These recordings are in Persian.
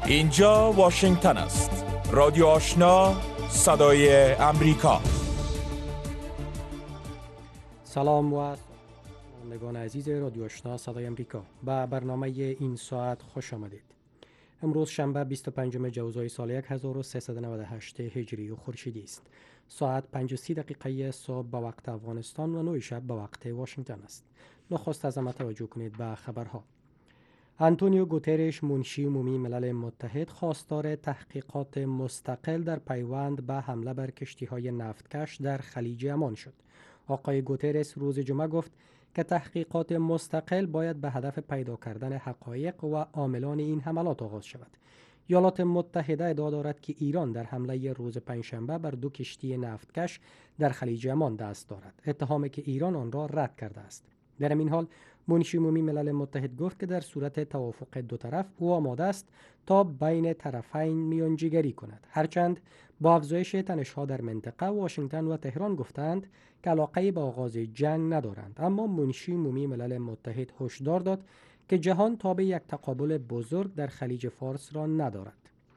اینجا واشنگتن است. رادیو آشنا، صدای امریکا. سلام و شنوندگان عزیز رادیو آشنا صدای امریکا. به برنامه این ساعت خوش آمدید. امروز شنبه 25 جوزای سال 1398 هجری و خورشیدی است. ساعت 5:30 صبح به وقت افغانستان و 9 شب به وقت واشنگتن است. نخست از همه توجه کنید به خبرها. آنتونیو گوترش، منشی عمومی ملل متحد، خواستار تحقیقات مستقل در پیوند به حمله بر کشتی‌های نفتکش در خلیج عمان شد. آقای گوترس روز جمعه گفت که تحقیقات مستقل باید به هدف پیدا کردن حقایق و عاملان این حملات آغاز شود. ایالات متحده ادعا دارد که ایران در حمله روز پنجشنبه بر 2 کشتی نفتکش در خلیج عمان دست دارد، اتهامی که ایران آن را رد کرده است. در این حال منشی عمومی ملل متحد گفت که در صورت توافق دو طرف او آماده است تا بین طرفین میانجیگری کند. هرچند با افزایش تنش‌ها در منطقه، واشنگتن و تهران گفتند که علاقه به آغاز جنگ ندارند، اما منشی عمومی ملل متحد هشدار داد که جهان تاب یک تقابل بزرگ در خلیج فارس را ندارد.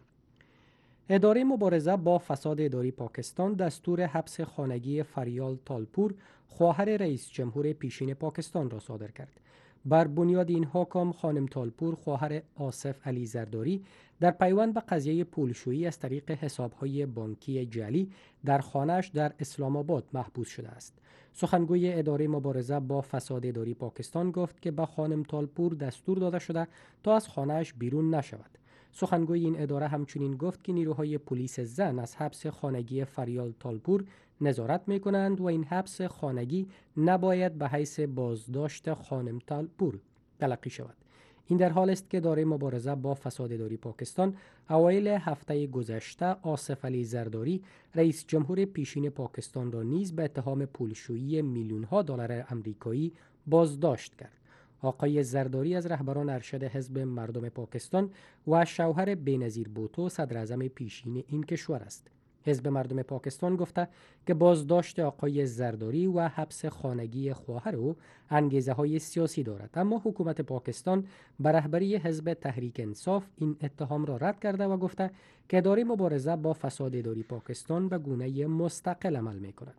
اداره مبارزه با فساد اداری پاکستان دستور حبس خانگی فریال تالپور، خواهر رئیس جمهور پیشین پاکستان را صادر کرد. بر بنیاد این حکم، خانم تالپور، خواهر آصف علی زرداری، در پیوند به قضیه پولشویی از طریق حساب‌های بانکی جعلی در خانه‌اش در اسلام آباد محبوس شده است. سخنگوی اداره مبارزه با فساد اداری پاکستان گفت که به خانم تالپور دستور داده شده تا از خانه‌اش بیرون نشود. سخنگوی این اداره همچنین گفت که نیروهای پلیس زن از حبس خانگی فریال تالپور نظارت می‌کنند و این حبس خانگی نباید به حیث بازداشت خانم تالپور تلقی شود. این در حال است که اداره مبارزه با فساد اداری پاکستان اوایل هفته گذشته آصف علی زرداری، رئیس جمهور پیشین پاکستان را نیز به اتهام پولشویی میلیون‌ها دلار آمریکایی بازداشت کرد. آقای زرداری از رهبران ارشد حزب مردم پاکستان و شوهر بینظیر بوتو صدراعظم پیشین این کشور است. حزب مردم پاکستان گفته که بازداشت آقای زرداری و حبس خانگی خواهر او انگیزه‌های سیاسی دارد، اما حکومت پاکستان به رهبری حزب تحریک انصاف این اتهام را رد کرده و گفته که اداره مبارزه با فساد اداری پاکستان به گونه مستقل عمل می‌کند.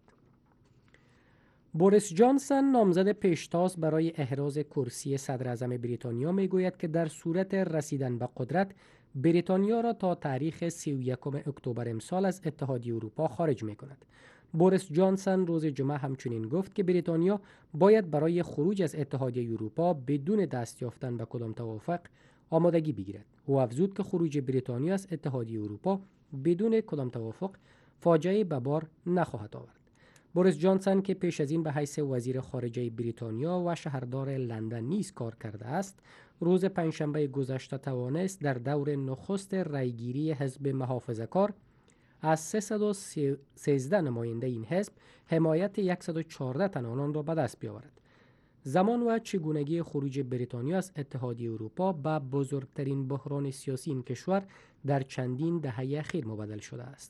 بوریس جانسون، نامزد پیشتاز برای احراز کرسی صدراعظم بریتانیا، میگوید که در صورت رسیدن به قدرت، بریتانیا را تا تاریخ 31 اکتبر امسال از اتحادیه اروپا خارج می‌کند. بوریس جانسون روز جمعه همچنین گفت که بریتانیا باید برای خروج از اتحادیه اروپا بدون دست یافتن به کدام توافق آمادگی بگیرد. او افزود که خروج بریتانیا از اتحادیه اروپا بدون کدام توافق فاجعه به بار نخواهد آورد. بوریس جانسون که پیش از این به حیث وزیر خارجه بریتانیا و شهردار لندن نیز کار کرده است، روز پنجشنبه گذشته توانست در دور نخست رأیگیری حزب محافظه‌کار از 313 نماینده این حزب حمایت 114 تن آنان را به دست بیاورد. زمان و چگونگی خروج بریتانیا از اتحادیه اروپا به بزرگترین بحران سیاسی این کشور در چندین دهه اخیر مبدل شده است.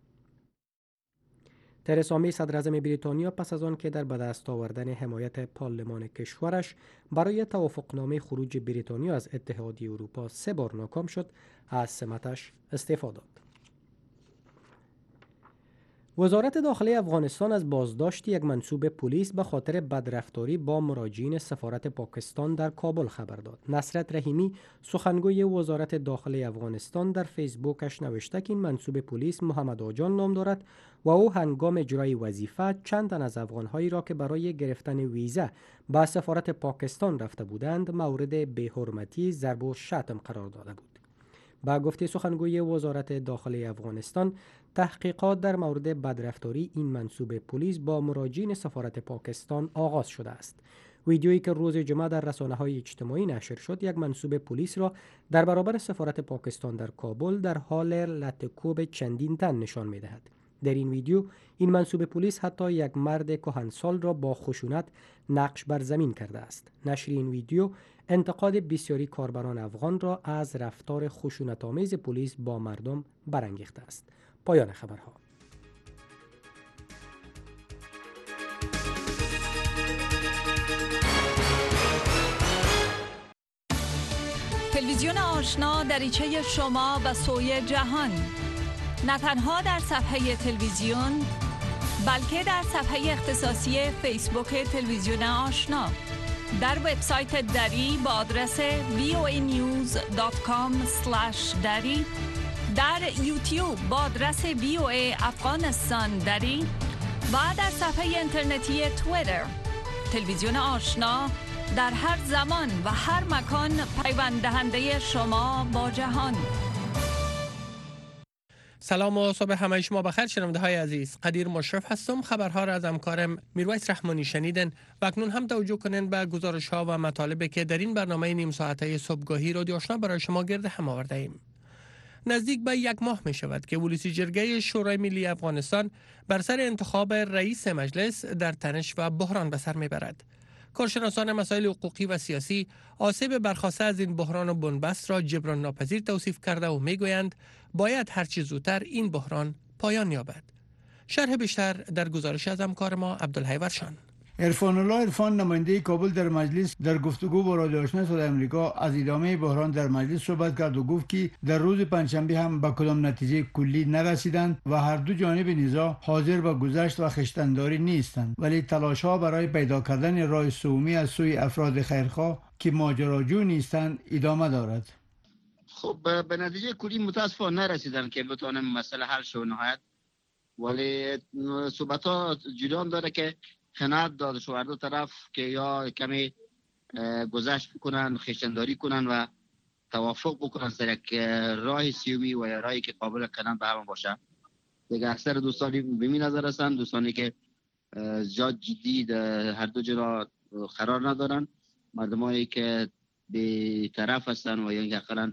ترسا می، صدراعظم بریتانیا، پس از آن که در به دست آوردن حمایت پارلمان کشورش برای توافقنامه خروج بریتانیا از اتحادیه اروپا 3 بار ناکام شد، از سمتش استعفا داد. وزارت داخلی افغانستان از بازداشت یک منصوب پلیس به خاطر بدرفتاری با مراجعین سفارت پاکستان در کابل خبر داد. نصرت رحیمی، سخنگوی وزارت داخلی افغانستان، در فیسبوکش نوشته که این منصوب پلیس محمد آجان نام دارد و او هنگام اجرای وظیفه چند تن از افغانهایی را که برای گرفتن ویزا به سفارت پاکستان رفته بودند مورد بی‌حرمتی، ضرب و شتم قرار داده بود. با گفته سخنگوی وزارت داخلی افغانستان، تحقیقات در مورد بدرفتاری این منصوب پلیس با مراجعین سفارت پاکستان آغاز شده است. ویدیویی که روز جمعه در رسانه‌های اجتماعی نشر شد، یک منصوب پلیس را در برابر سفارت پاکستان در کابل در حال لطه‌کوب چندین تن نشان می‌دهد. در این ویدیو این منصوب پلیس حتی یک مرد کهنسال را با خشونت نقش بر زمین کرده است. نشر این ویدیو انتقاد بسیاری کاربران افغان را از رفتار خشونت‌آمیز پلیس با مردم برانگیخته است. پایان خبرها. تلویزیون آشنا دریچه شما به سوی جهان، نه تنها در صفحه تلویزیون بلکه در صفحه اختصاصی فیسبوک تلویزیون آشنا، در وبسایت دری با آدرس voanews.com/dari، در یوتیوب با آدرس VOA افغانستان دری و در صفحه اینترنتی توییتر. تلویزیون آشنا در هر زمان و هر مکان پیوند دهنده شما با جهان. سلام و صبح همه شما بخیر شنونده های عزیز. قدیر مشرف هستم. خبرها را از همکارم میرویس رحمانی شنیدن و اکنون هم توجه کنین به گزارش ها و مطالبی که در این برنامه نیم ساعته صبحگاهی رادیو آشنا برای شما گرد هم آورده ایم. نزدیک به 1 ماه می شود که ولسی جرگه شورای ملی افغانستان بر سر انتخاب رئیس مجلس در تنش و بحران به سر می برد. کارشناسان مسائل حقوقی و سیاسی آسیب برخاسته از این بحران و بنبست را جبران ناپذیر توصیف کرده و می گویند باید هر چه زودتر این بحران پایان یابد. شرح بیشتر در گزارش از همکار ما عبدالحی ورشان. عرفان الله عرفان نماینده کابل در مجلس در گفتگو با رادیو آشنا صدای آمریکا از ادامه بحران در مجلس صحبت کرد و گفت که در روز پنجشنبه هم به کدام نتیجه کلی نرسیدند و هر دو جانب نزاع حاضر به گذشت و خویشتن‌داری نیستند، ولی تلاش‌ها برای پیدا کردن راه سومی از سوی افراد خیرخواه که ماجراجو نیستند ادامه دارد. خب به نتیجه کلی متاسفانه نرسیدن که بتونن مسئله حل شود نهایت، ولی صحبت‌ها جریان داره که خنات داده شو هر دو طرف که یا کمی گذشت بکنن، خویشتن‌داری کنن و توافق بکنن سر یک راه سیومی و یا راهی که قابل قناعت به همه باشه. دیگه اکثر دوستانی به می نظر هستند، دوستانی که جا جدی هر دو جرا قرار ندارن، مردمایی که به طرف هستن و یا اینکه اقلا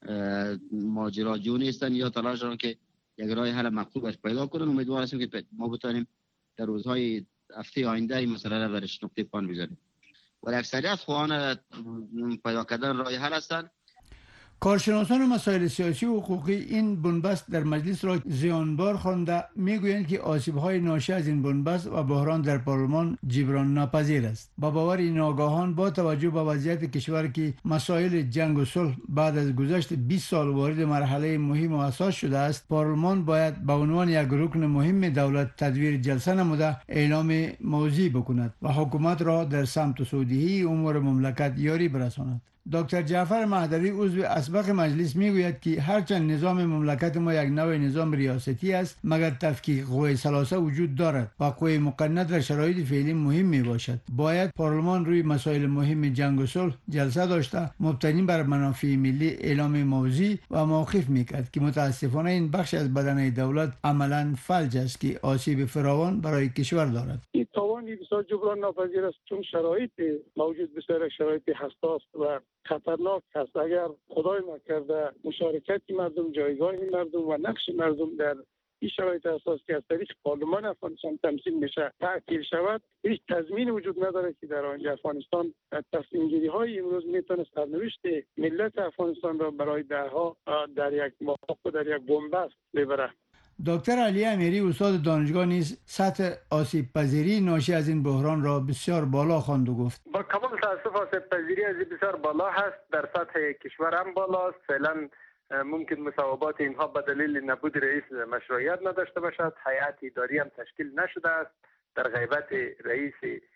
ماجراجو نیستن یا تلاش دارن که یک راه حل مطلوبش پیدا کنن. امیدوار هستیم که ما بتونیم در روزهای هفته آینده این مسئله را برش نقطه پایان بزنیم. ولی اکثریت خواهان پیدا کردن راه حل هستند. کارشناسان مسائل سیاسی و حقوقی این بنبست در مجلس را زیانبار خوانده میگویند که آسیب‌های ناشی از این بنبست و بحران در پارلمان جبران ناپذیر است. با باور این آگاهان با توجه به وضعیت کشور که مسائل جنگ و صلح بعد از گذشت 20 سال وارد مرحله مهم و حساس شده است، پارلمان باید به عنوان یک رکن مهم دولت تدویر جلسه نموده اعلام موضوع بکند و حکومت را در سمت صحیح امور مملکت یاری برساند. دکتر جعفر مهدوی عضو اسبق مجلس میگوید که هرچند نظام مملکت ما یک نوع نظام ریاستی است، مگر تفکیک قوه ثلاثه وجود دارد و قوه مقننه در شرایط فعلی مهم می باشد. باید پارلمان روی مسائل مهم جنگ و صلح جلسه داشته مبتنی بر منافع ملی اعلام موضوع و موقف میکرد که متاسفانه این بخش از بدنه دولت عملا فلج است که آسیب فراوان برای کشور دارد. این توانی بسیار جبران ناپذیر است، چون شرایط موجود بسیار شرایط حساس و خطرناک است. اگر خدای نکرده مشارکت مردم، جایگاه مردم و نقش مردم در این شرایط اساس که از طریق پارلمان افغانستان تمثیل میشه تعطیل شود، هیچ تضمین وجود نداره که در آینده افغانستان تصمیم گیری های امروز میتونه سرنوشت ملت افغانستان را برای دهها در یک محاق و در یک بنبست ببره. دکتر علی امیری استاد دانشگاه نیز سطح آسیب پذیری ناشی از این بحران را بسیار بالا خواند و گفت با کمال تاسف آسیب پذیری از بسیار بالا هست، در سطح کشور هم بالاست. فعلا ممکن مصوبات اینها به دلیل نبود رئیس مشروعیت نداشته باشد. هیئت اداری هم تشکیل نشده است. در غیبت رئیس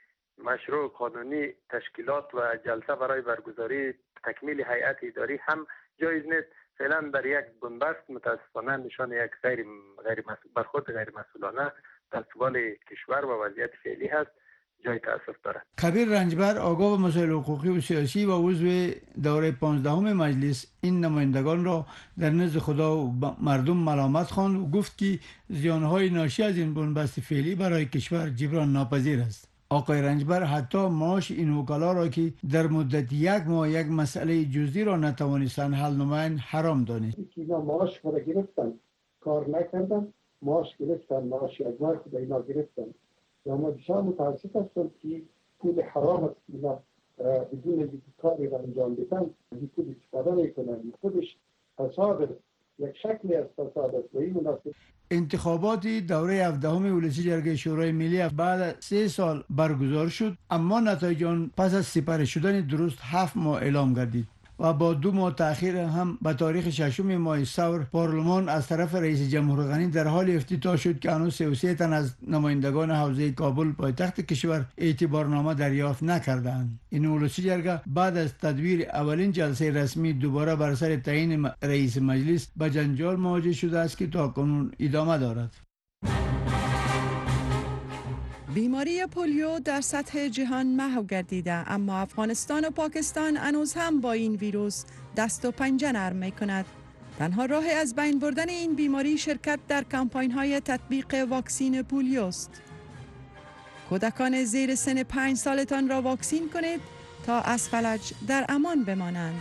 مشروع قانونی تشکیلات و جلسه برای برگزاری تکمیل هیئت اداری هم جایز نیست. فعلا در یک بنبست متاسفانه نشان یک برخورد غیر مسئولانه در قبال کشور و وضعیت فعلی هست، جای تأسف دارد. کبیر رنجبر آگاه به مسائل حقوقی و سیاسی و عضو دوره 15 مجلس این نمایندگان را در نزد خدا و مردم ملامت خواند و گفت که زیانهای ناشی از این بنبست فعلی برای کشور جبران ناپذیر است. آقای رنجبر حتی معاش این وکلا را که در مدت 1 ماه یک مسئله جزئی را نتوانستند حل نمایند حرام دانست. اینا معاش را گرفتن، کار نکردن، معاش گرفتن، معاش یک ماه خود اینا گرفتن. یا ما بسیار متاسف هستم که پول حرام است که اینا بدون اینکه کاری را انجام بدن این پول استفاده میکنن. خودش فساد یک شکلی از فساد است و این مناسب. انتخابات دوره 17 ولسی جرگه شورای ملی بعد 3 سال برگزار شد، اما نتایج آن پس از سپری شدن درست 7 ماه اعلام گردید. و با 2 ماه تأخیر هم به تاریخ 6 ماه ثور پارلمان از طرف رئیس جمهور غنی در حال افتتاح شد که هنوز 33 تن از نمایندگان حوزه کابل پایتخت کشور اعتبارنامه دریافت نکردند. این ولسی جرگه بعد از تدبیر اولین جلسه رسمی دوباره بر سر تعیین رئیس مجلس به جنجال مواجه شده است که تاکنون ادامه دارد. بیماری پولیو در سطح جهان محو گردیده، اما افغانستان و پاکستان هنوز هم با این ویروس دست و پنجه نرم می کند. تنها راه از بین بردن این بیماری شرکت در کمپاین های تطبیق واکسین پولیو است. کودکان زیر سن 5 سالتان را واکسین کنید تا از فلج در امان بمانند.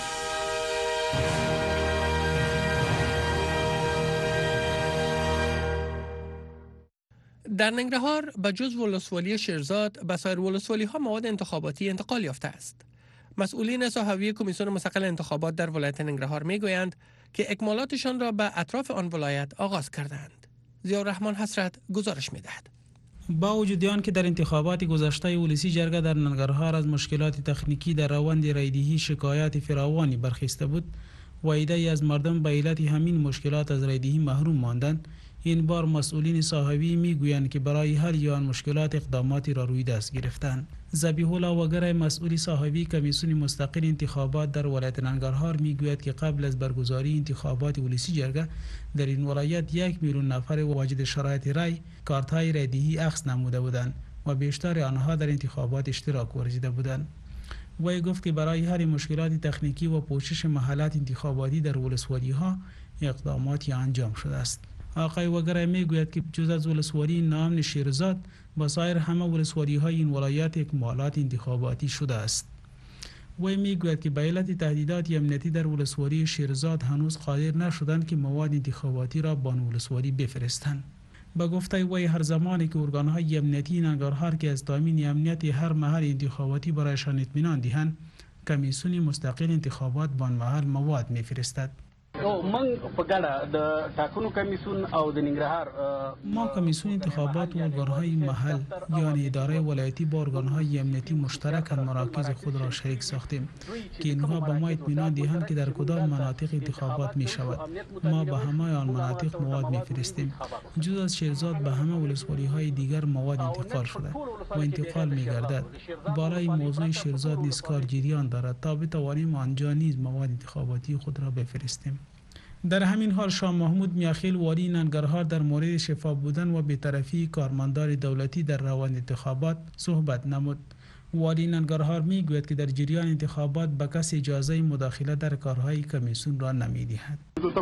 در ننگرهار به جز ولسوالی شیرزاد به سایر ولسوالی ها مواد انتخاباتی انتقال یافته است. مسئولین صحوی کمیسیون مستقل انتخابات در ولایت ننگرهار می گویند که اکمالاتشان را به اطراف آن ولایت آغاز کردند. ضیاءالرحمن حسرت گزارش می دهد. با وجود آن که در انتخابات گذشته ولسی جرگه در ننگرهار از مشکلات تکنیکی در روند رایدهی شکایات فراوانی برخاسته بود و عده‌ای از مردم به علت همین مشکلات از رایدهی محروم ماندند، این بار مسئولین صاحبی میگویند که برای حل آن مشکلات اقداماتی را روی دست گرفتند. ذبیح الله وگرای مسئول صاحبی کمیسیون مستقل انتخابات در ولایت ننگرهار میگوید که قبل از برگزاری انتخابات ولسی جرگه در این ولایت 1 میلیون نفر واجد شرایط رای کارت‌های رایدهی اخذ نموده بودند و بیشتر آنها در انتخابات اشتراک ورزیده بودند. وی گفت که برای حل مشکلات تکنیکی و پوشش محلات انتخاباتی در ولسوالی‌ها اقداماتی انجام شده است. آقای وگرای میگوید که جز از ولسوالی نام شیرزاد با سایر همه ولسوالی‌های این ولایت اکمالات انتخاباتی شده است. وی میگوید که به علت تهدیدات امنیتی در ولسوالی شیرزاد هنوز قادر نشدند که مواد انتخاباتی را به ولسوالی بفرستند. با گفته وی هر زمانی که ارگان‌های امنیتی ننگرهار که از تامین امنیت هر محل انتخاباتی برایشان اطمینان دهند، کمیسیون مستقل انتخابات به آن محل مواد میفرستد. ما کمیسیون انتخابات و ارگان‌های محل یعنی اداره ولایتی با ارگان‌های امنیتی مشترک مراکز خود را شریک ساختیم که اینها به ما اطمینان دهند که در کدام مناطق انتخابات می شود. ما به همه آن مناطق مواد می‌فرستیم. جز از شیرزاد به همه ولسوالی‌های دیگر مواد انتقال شده و انتقال می‌گردد. برای موضوع شیرزاد نیز کار جریان دارد تا بتوانیم آنجا نیز مواد انتخاباتی خود را بفرستیم. در همین حال شاه محمود میاخیل والی ننگرهار در مورد شفاف بودن و بی‌طرفی کارمندان دولتی در روند انتخابات صحبت نمود. والی ننگرهار میگوید که در جریان انتخابات به کسی اجازه مداخله در کارهای کمیسیون را نمیدهد.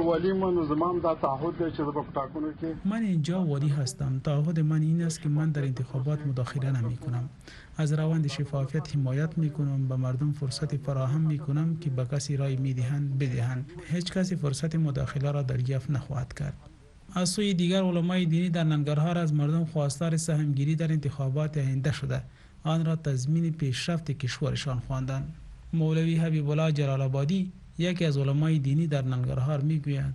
من اینجا والی هستم. تعهد من این است که من در انتخابات مداخله نمی کنم. از روند شفافیت حمایت می کنم. به مردم فرصت فراهم می کنم که به کسی رای می دهند بدهند. هیچ کسی فرصت مداخله را دریافت نخواهد کرد. از سوی دیگر علمای دینی در ننگرهار از مردم خواستار سهمگیری در انتخابات آینده شده آن را تضمین پیشرفت کشورشان خواندند. مولوی حبیب الله جلال آبادی یکی از علمای دینی در ننگرهار میگوید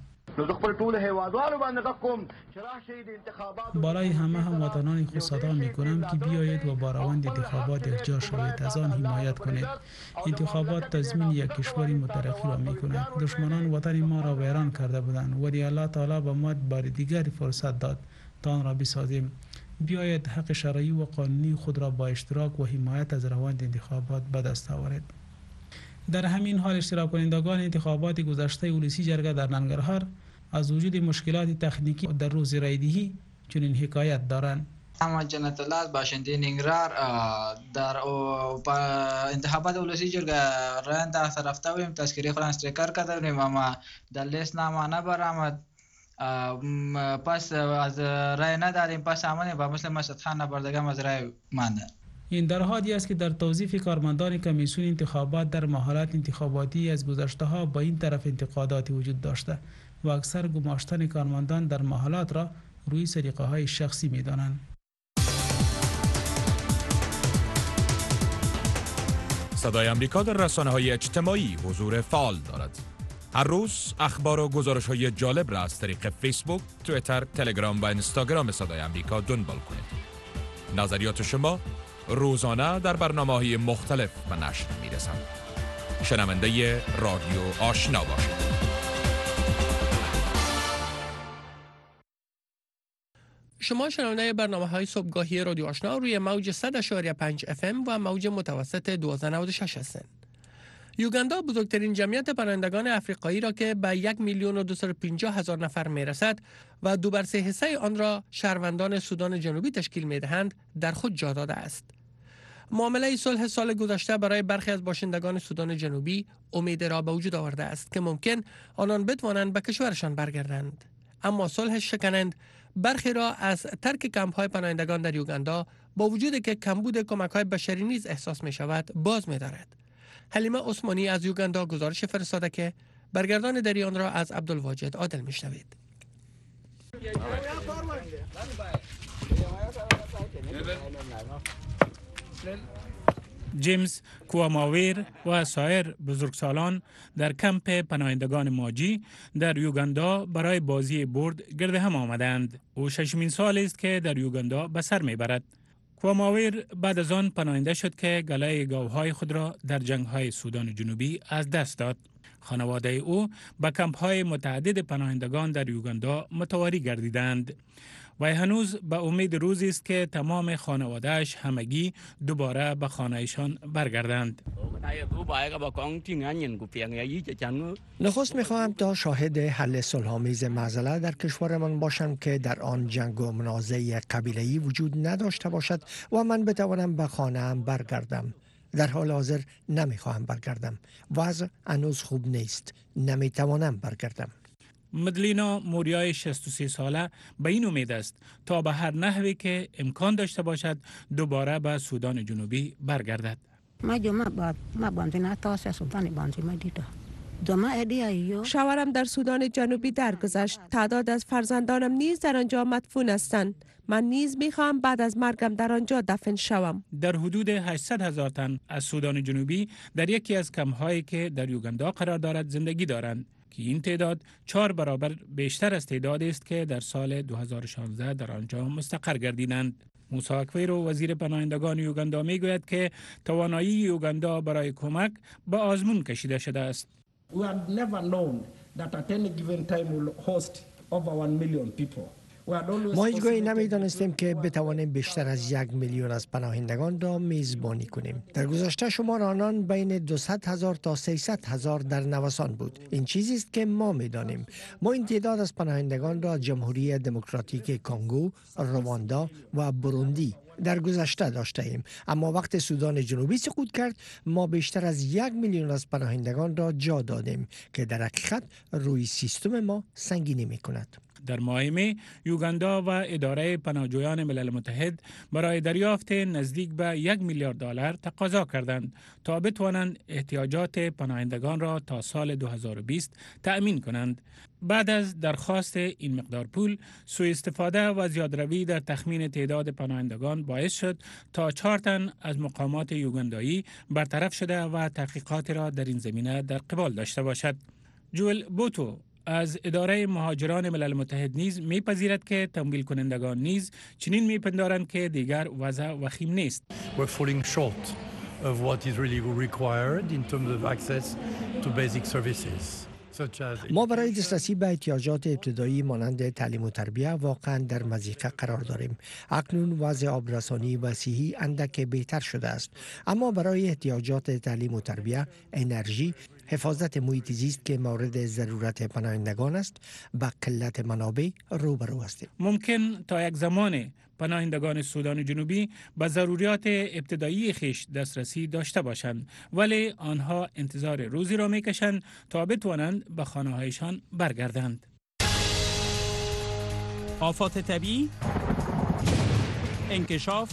برای همه هموطنان خود صدا میکنم که بیایید و با روند انتخابات یکجا شوید، از آن حمایت کنید. انتخابات تضمین یک کشوری مترقی را میکند. دشمنان وطن ما را ویران کرده بودند ولی الله تعالی به ما بار دیگر فرصت داد تا آن را بسازیم. بیاید حق شرعی و قانونی خود را با اشتراک و حمایت از روند انتخابات به دست آورید. در همین حال اشتراک کنندگان انتخابات گذشته ولسی جرگه در ننگرهار از وجود مشکلات تکنیکی در روز رایدهی چنین حکایت دارند. محمد جنت الله باشنده ننگرهار در انتخابات ولسی جرگه رای دست رفته بودیم، تذکره خود استکار کرده بودیم اما در لیست نام نبرآمد. پس از رای ندادیم، پس آمدیم و مثل مسعود خان نبردگان از رای مانده. این در حالی است که در توظیف کارمندان کمیسیون انتخابات در محلات انتخاباتی از گذشته ها با این طرف انتقاداتی وجود داشته و اکثر گماشتن کارمندان در محلات را روی سلیقه های شخصی می دانند. صدای امریکا در رسانه‌های اجتماعی حضور فعال دارد. هر روز اخبار و گزارش‌های جالب را از طریق فیسبوک، توییتر، تلگرام و اینستاگرام صدای امریکا دنبال کنید. نظریات شما روزانه در برنامه‌های مختلف به نشر می‌رسند. شنونده رادیو آشنا باشید. شما شنونده برنامه‌های صبحگاهی رادیو آشنا روی موج 100.5 FM و موج متوسط 1296 هستند. یوگاندا بزرگترین جمعیت پناهندگان افریقایی را که به 1,250,000 نفر میرسد و 2/3 آن را شهروندان سودان جنوبی تشکیل میدهند در خود جا داده است. معامله صلح سال گذشته برای برخی از باشندگان سودان جنوبی امید را به وجود آورده است که ممکن آنان بتوانند به کشورشان برگردند. اما صلح شکنند برخی را از ترک کمپ‌های پناهندگان در یوگاندا با وجودی که کمبود کمک‌های بشری نیز احساس می‌شود باز می‌دارد. حلیمه عثمانی از یوگاندا گزارش فرستاده که برگردان دری آن را از عبدالواجد عادل می‌شنوید. جیمز کواماویر و سایر بزرگسالان در کمپ پناهندگان ماجی در یوگاندا برای بازی برد گرد هم آمدند. او 6مین سال است که در یوگاندا به سر میبرد. کواماویر بعد از آن پناهنده شد که گله گاوهای خود را در جنگ‌های سودان جنوبی از دست داد. خانواده او به کمپ‌های متعدد پناهندگان در یوگاندا متواری گردیدند و هنوز به امید روزی است که تمام خانواده‌اش همگی دوباره به خانه‌شان برگردند. نخست می‌خواهم تا شاهد حل صلح‌آمیز معضله در کشورمان باشم که در آن جنگ و منازعه قبیله‌ای وجود نداشته باشد و من بتوانم به خانه‌ام برگردم. در حال حاضر نمی‌خواهم برگردم. وضع هنوز خوب نیست. نمی‌توانم برگردم. مدلینا موریای 63 ساله به این امید است تا به هر نحوی که امکان داشته باشد دوباره به سودان جنوبی برگردد. شوهرم در سودان جنوبی درگذشت. تعداد از فرزندانم نیز در آنجا مدفون هستند. من نیز میخواهم بعد از مرگم در آنجا دفن شوم. در حدود 800,000 تن از سودان جنوبی در یکی از کمپ‌هایی که در یوگاندا قرار دارد زندگی دارند که این تعداد 4 برابر بیشتر از تعدادی است که در سال 2016 در آنجا مستقر گردیدند. موسی اکویرو وزیر پناهندگان یوگاندا میگوید که توانایی یوگاندا برای کمک به آزمون کشیده شده است. We had never known that at any given time we'll host over 1 million people. ما هیچگاهی نمی‌دانستیم که بتوانیم بیشتر از 1 میلیون از پناهندگان را میزبانی کنیم. در گذشته شمار آنان بین 200,000 تا 300,000 در نوسان بود. این چیزی است که ما می‌دانیم. ما این تعداد از پناهندگان را جمهوری دموکراتیک کنگو، رواندا و بروندی در گذشته داشته ایم، اما وقت سودان جنوبی سقوط کرد ما بیشتر از 1 میلیون از پناهندگان را جا دادیم که در حقیقت روی سیستم ما سنگینی می‌کند. در ماه می یوگاندا و اداره پناهجویان ملل متحد برای دریافت نزدیک به 1 میلیارد دلار تقاضا کردند تا بتوانند احتیاجات پناهندگان را تا سال 2020 تأمین کنند. بعد از درخواست این مقدار پول، سوء استفاده و زیادروی در تخمین تعداد پناهندگان باعث شد تا 4 تن از مقامات یوگاندایی برطرف شده و تحقیقات را در این زمینه در قبال داشته باشد. جوئل بوتو از اداره مهاجران ملل متحد نیز میپذیرد که تمویل کنندگان نیز چنین میپندارند که دیگر وضع وخیم نیست. We're falling short of what is really required in terms of access to basic services. ما برای دسترسی به احتیاجات ابتدایی مانند تعلیم و تربیت واقعا در مضیقه قرار داریم. اکنون وضع آبرسانی و صحی اندک بهتر شده است، اما برای احتیاجات تعلیم و تربیت، انرژی، حفاظت محیط زیست که مورد ضرورت پناهندگان است، با قلت منابع روبرو هستیم. ممکن تا یک زمان پناهندگان سودان جنوبی به ضروریات ابتدایی خیش دسترسی داشته باشند، ولی آنها انتظار روزی را میکشند تا بتوانند به خانه‌هایشان برگردند. آفات طبیعی، انکشاف،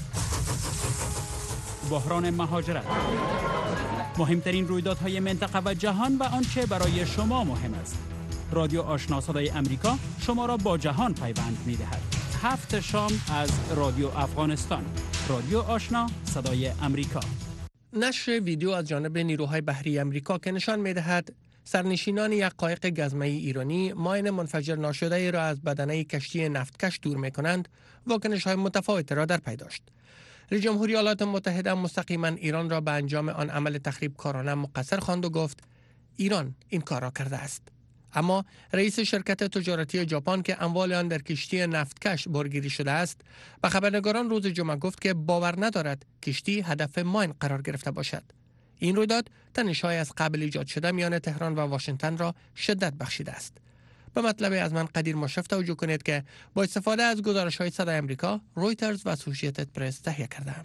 بحران مهاجرت، مهمترین رویدادهای منطقه و جهان و آنچه برای شما مهم است. رادیو آشنا صدای امریکا شما را با جهان پیوند می‌دهد. 7 شام از رادیو افغانستان. رادیو آشنا صدای امریکا. نشر ویدیو از جانب نیروهای بحری امریکا که نشان می‌دهد سرنشینان یک قایق گزمه‌ای ایرانی ماین منفجر ناشده را از بدنه کشتی نفتکش دور می‌کنند، واکنش‌های متفاوتی را در پی داشت. رئیس جمهوری ایالات متحده مستقیما ایران را به انجام آن عمل تخریبکارانه مقصر خواند و گفت ایران این کار را کرده است. اما رئیس شرکت تجارتی ژاپن که اموال آن در کشتی نفتکش بارگیری شده است به خبرنگاران روز جمعه گفت که باور ندارد کشتی هدف ماین قرار گرفته باشد. این رویداد تنش‌های از قبل ایجاد شده میان تهران و واشنگتن را شدت بخشیده است. به مطلب از من قدیر مشرف توجه کنید که با استفاده از گزارش‌های صدای آمریکا، رویترز و اسوسییتد پرس تهیه کرده‌ام.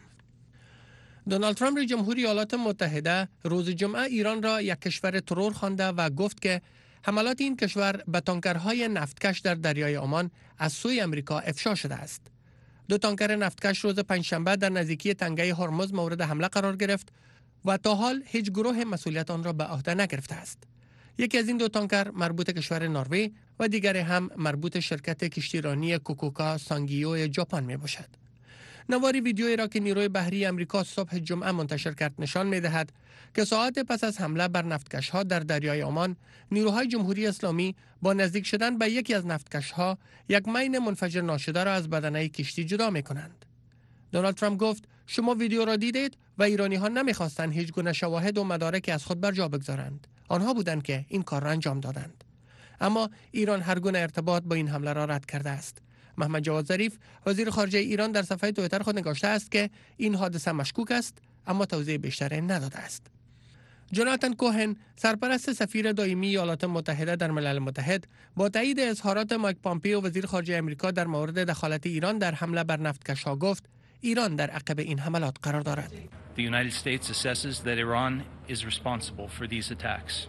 دونالد ترامپ رئیس جمهوری ایالات متحده روز جمعه ایران را یک کشور ترور خوانده و گفت که حملات این کشور به تانکرهای نفتکش در دریای عمان از سوی آمریکا افشا شده است. 2 تانکر نفتکش روز پنجشنبه در نزدیکی تنگه هرمز مورد حمله قرار گرفت و تا حال هیچ گروه مسئولیت آن را به عهده نگرفته است. یکی از این 2 تانکر مربوط کشور نروژ و دیگری هم مربوط شرکت کشتیرانی کوکوکا سانگیو ژاپن می باشد. نواری ویدیویی را که نیروی بحری آمریکا صبح جمعه منتشر کرد نشان می دهد که ساعت پس از حمله بر نفتکش‌ها در دریای عمان، نیروهای جمهوری اسلامی با نزدیک شدن به یکی از نفتکش‌ها یک مین منفجر ناشده را از بدنه کشتی جدا می کنند. دونالد ترامپ گفت شما ویدیو را دیدید و ایرانی‌ها نمی‌خواستند هیچ گونه شواهد و مدارکی از خود بر جا بگذارند. آنها بودند که این کار را انجام دادند. اما ایران هر گونه ارتباط با این حمله را رد کرده است. محمد جواد ظریف وزیر خارجه ایران در صفحه توییتر خود نگاشته است که این حادثه مشکوک است اما توضیح بیشتری نداده است. جوناتان کوهن سرپرست سفیر دائمی ایالات متحده در ملل متحد با تایید اظهارات مایک پامپئو وزیر خارجه آمریکا در مورد دخالت ایران در حمله بر نفتکش‌ها گفت ایران در عقب این حملات قرار دارد. The United States assesses that Iran is responsible for these attacks.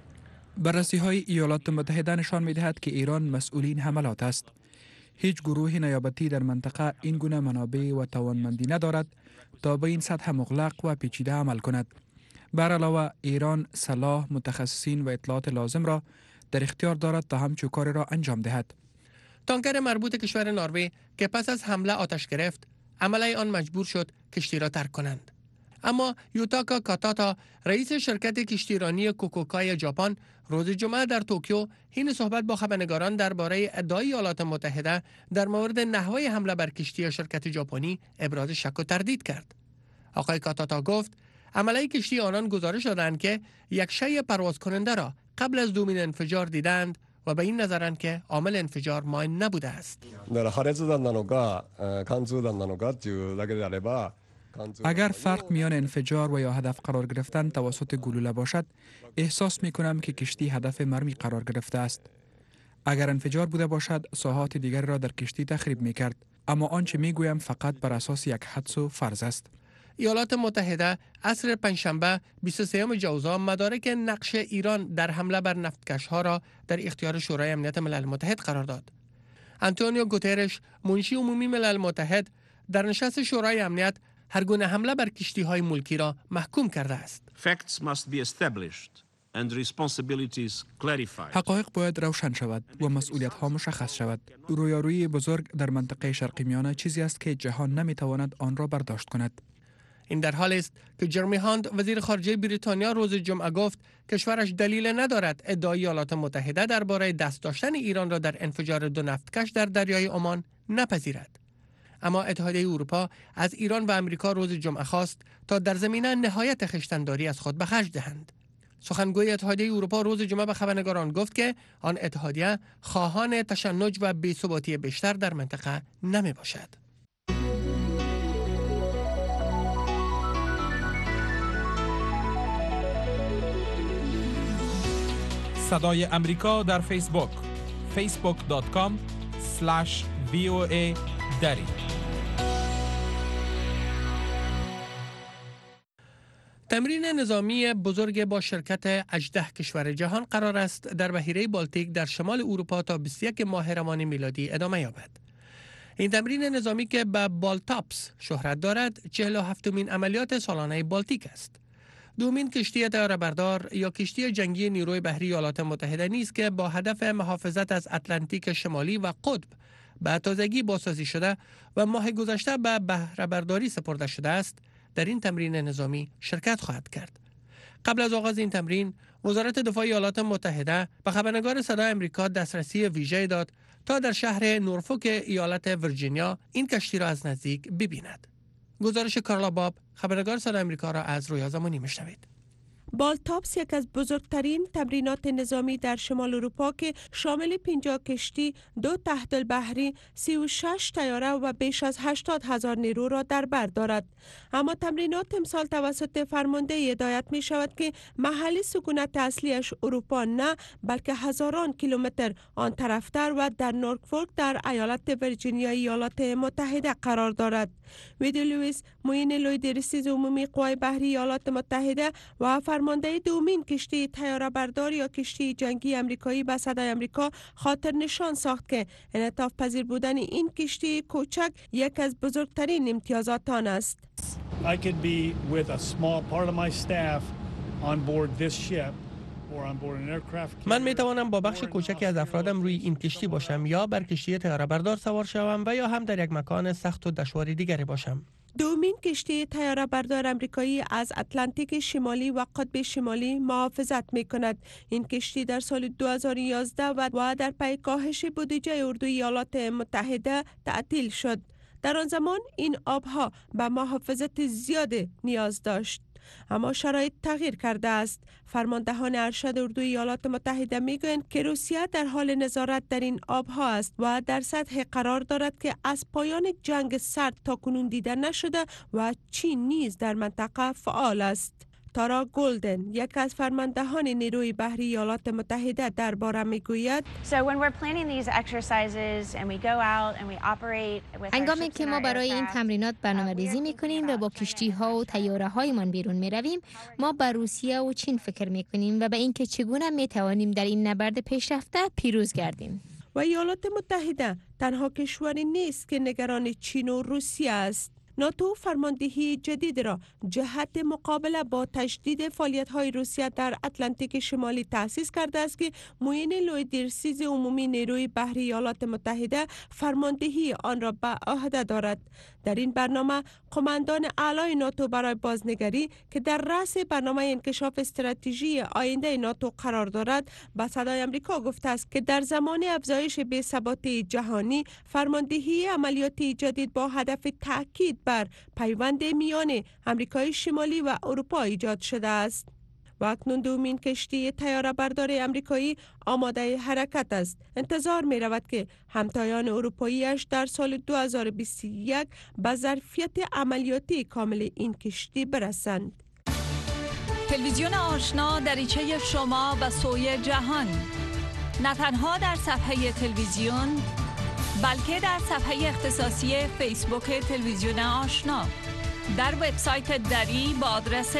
بررسی‌های ایالات متحده نشان می‌دهد که ایران مسئول این حملات است. هیچ گروه نیابتی در منطقه این گونه منابع و توانمندی ندارد تا به این سطح مغلق و پیچیده عمل کند. بر علاوه ایران سلاح، متخصصین و اطلاعات لازم را در اختیار دارد تا همچون کار را انجام دهد. تانکر مربوط کشور نروژ که پس از حمله آتش گرفت، عمله آن مجبور شد کشتی را ترک کنند. اما یوتاکا کاتاتا رئیس شرکت کشتیرانی کوکوکای ژاپن روز جمعه در توکیو حین صحبت با خبرنگاران درباره ادعای ایالات متحده در مورد نحوه حمله بر کشتی شرکت ژاپنی ابراز شک و تردید کرد. آقای کاتاتا گفت عمله کشتی آنان گزارش دادند که یک شی پرواز کننده را قبل از دومین انفجار دیدند و به این نظرند که عامل انفجار ماین نبوده است. اگر فرق میان انفجار و یا هدف قرار گرفتن توسط گلوله باشد، احساس می کنم که کشتی هدف مرمی قرار گرفته است. اگر انفجار بوده باشد، ساحات دیگر را در کشتی تخریب می کرد. اما آنچه می گویم فقط بر اساس یک حدس و فرض است. ایالات متحده عصر پنجشنبه 23 جوزا مدارک نقش ایران در حمله بر نفتکش‌ها را در اختیار شورای امنیت ملل متحد قرار داد. آنتونیو گوترش، منشی عمومی ملل متحد، در نشست شورای امنیت هر گونه حمله بر کشتی‌های ملکی را محکوم کرده است. حقایق باید روشن شود و مسئولیت‌ها مشخص شود. رویارویی بزرگ در منطقه شرقی میانه چیزی است که جهان نمی‌تواند آن را برداشت کند. این در حالی است که جرمی هاند وزیر خارجه بریتانیا روز جمعه گفت کشورش دلیل ندارد ادعای ایالات متحده درباره دست داشتن ایران را در انفجار 2 نفتکش در دریای عمان نپذیرد. اما اتحادیه اروپا از ایران و آمریکا روز جمعه خواست تا در زمینه نهایت خویشتن‌داری از خود به خرج دهند. سخنگوی اتحادیه اروپا روز جمعه به خبرنگاران گفت که آن اتحادیه خواهان تشنج و بی‌ثباتی بیشتر در منطقه نمی باشد. صدای امریکا در فیسبوک facebook.com/VOA دری. تمرین نظامی بزرگ با شرکت 18 کشور جهان قرار است در بحیره بالتیک در شمال اروپا تا 21 ماه روان میلادی ادامه یابد. این تمرین نظامی که به بالتاپس شهرت دارد 47مین عملیات سالانه بالتیک است. دومین کشتی طیاره‌بردار یا کشتی جنگی نیروی بحری ایالات متحده نیست که با هدف محافظت از اتلانتیک شمالی و قطب به تازگی بازسازی شده و ماه گذشته به بهره‌برداری سپرده شده است در این تمرین نظامی شرکت خواهد کرد. قبل از آغاز این تمرین وزارت دفاع ایالات متحده به خبرنگار صدای آمریکا دسترسی ویژه داد تا در شهر نورفوک ایالت ویرجینیا این کشتی را از نزدیک ببیند. گزارش کارلا باب، خبرنگار صدای آمریکا را از رویا زمانی میشنوید. بالتاپس یک از بزرگترین تمرینات نظامی در شمال اروپا که شامل 50 کشتی، 2 تحت البحری، 36 طیاره و بیش از 80,000 نیرو را در بر دارد. اما تمرینات امسال توسط فرمانده هدایت می شود که محل سکونت اصلیش اروپا نه، بلکه هزاران کیلومتر آن طرفتر و در نورفولک در ایالت ویرجینیا ایالات متحده قرار دارد. ویدی لوئیس، معین لوی درسیز عمومی قوای بحری ایالات متحده و فرمانده دومین کشتی طیاره بردار یا کشتی جنگی امریکایی به صدای آمریکا خاطر نشان ساخت که انعطاف پذیر بودن این کشتی کوچک یک از بزرگترین امتیازات آن است. I could be with a small part of my staff on board this ship. من می توانم با بخش کوچکی از افرادم روی این کشتی باشم یا بر کشتی طیاره بردار سوار شوم و یا هم در یک مکان سخت و دشوار دیگری باشم. دومین کشتی طیاره بردار امریکایی از اتلانتیک شمالی و قطب شمالی محافظت می کند. این کشتی در سال 2011 و در پی کاهش بودجه اردوی ایالات متحده تعطیل شد. در آن زمان این آبها به محافظت زیاد نیاز داشت. اما شرایط تغییر کرده است. فرماندهان ارشد اردوی ایالات متحده میگویند که روسیه در حال نظارت در این آبها است و در سطح قرار دارد که از پایان جنگ سرد تا کنون دیده نشده و چین نیز در منطقه فعال است. تارا گولدن، یک از فرماندهان نیروی بحری ایالات متحده درباره میگوید هنگامی که ما برای این تمرینات برنامه‌ریزی می‌کنیم و با کشتی‌ها و طیاره‌هایمان بیرون می‌رویم، ما به روسیه و چین فکر می‌کنیم و به اینکه چگونه می‌توانیم در این نبرد پیشرفته پیروز گردیم. و ایالات متحده تنها کشوری نیست که نگران چین و روسیه است. ناتو فرماندهی جدید را جهت مقابله با تشدید فعالیت‌های روسیه در اتلانتیک شمالی تأسیس کرده است که معین لوی درسیز عمومی نیروی بحری ایالات متحده فرماندهی آن را به عهده دارد. در این برنامه قماندان اعلای ناتو برای بازنگری که در رأس برنامه انکشاف استراتژی آینده ناتو قرار دارد به صدای آمریکا گفته است که در زمان افزایش بی‌ثباتی جهانی فرماندهی عملیاتی جدید با هدف تاکید بر پیوند میان آمریکای شمالی و اروپا ایجاد شده است. و اکنون دومین کشتی طیاره بردار امریکایی آماده حرکت است. انتظار می رود که همتایان اروپاییش در سال 2021 به ظرفیت عملیاتی کامل این کشتی برسند. تلویزیون آشنا دریچه شما به سوی جهان، نه تنها در صفحه تلویزیون بلکه در صفحه اختصاصی فیسبوک تلویزیون آشنا، در وبسایت دری با آدرس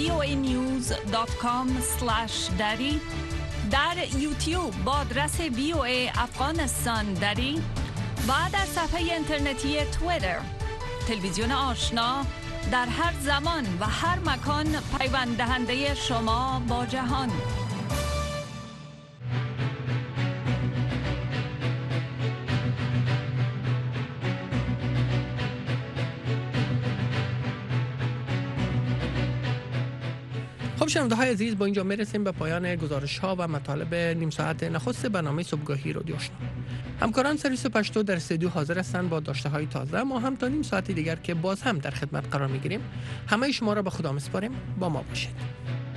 voanews.com/dari، در یوتیوب با آدرس VOA افغانستان دری و در صفحه اینترنتی توییتر. تلویزیون آشنا در هر زمان و هر مکان پیوند دهنده شما با جهان. خب شنونده‌های عزیز، با اینجا میرسیم به پایان گزارش‌ها و مطالب نیم ساعت نخست برنامه صبحگاهی رادیو آشنا. همکاران سرویس پشتو در استودیو حاضر هستند با داشته‌های تازه. ما هم تا نیم ساعت دیگر که باز هم در خدمت قرار می‌گیریم. همه شما را به خدا می‌سپاریم. با ما باشید.